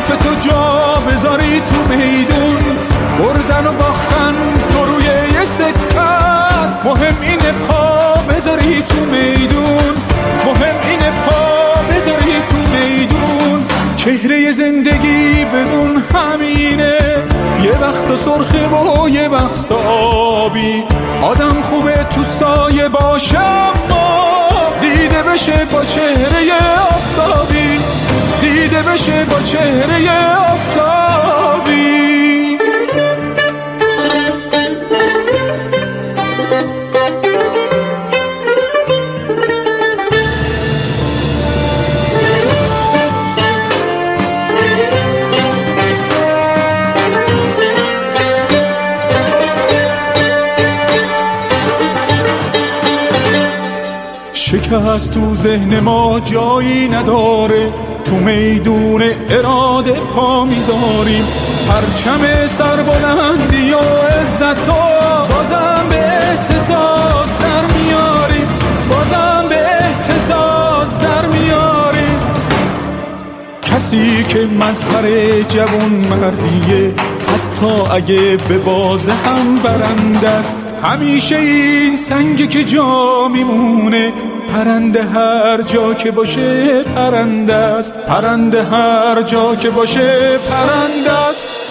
حرف تو جا بذاری تو میدون، بردن و باختن تو روی یه سکه است. مهم اینه پا بذاری تو میدون، مهم اینه پا بذاری تو میدون. چهره زندگی بدون همینه، یه وقت سرخه و یه وقت آبی. آدم خوبه تو سایه باشه اما دیده بشه با چهره آفتابی، دیده بشه با چهره آفتابی. شکست تو ذهن ما جایی نداره، تو میدون اراده پا میذاریم. پرچم سربلندی و عزت و بازم به اهتزاز در میاریم، بازم به اهتزاز در میاریم. کسی که مظهر جوان مردیه، حتی اگه به بازه هم برنده است. همیشه این سنگی که جا میمونه، پرنده هر جا که باشه پرنده است، پرنده هر جا که باشه پرنده است.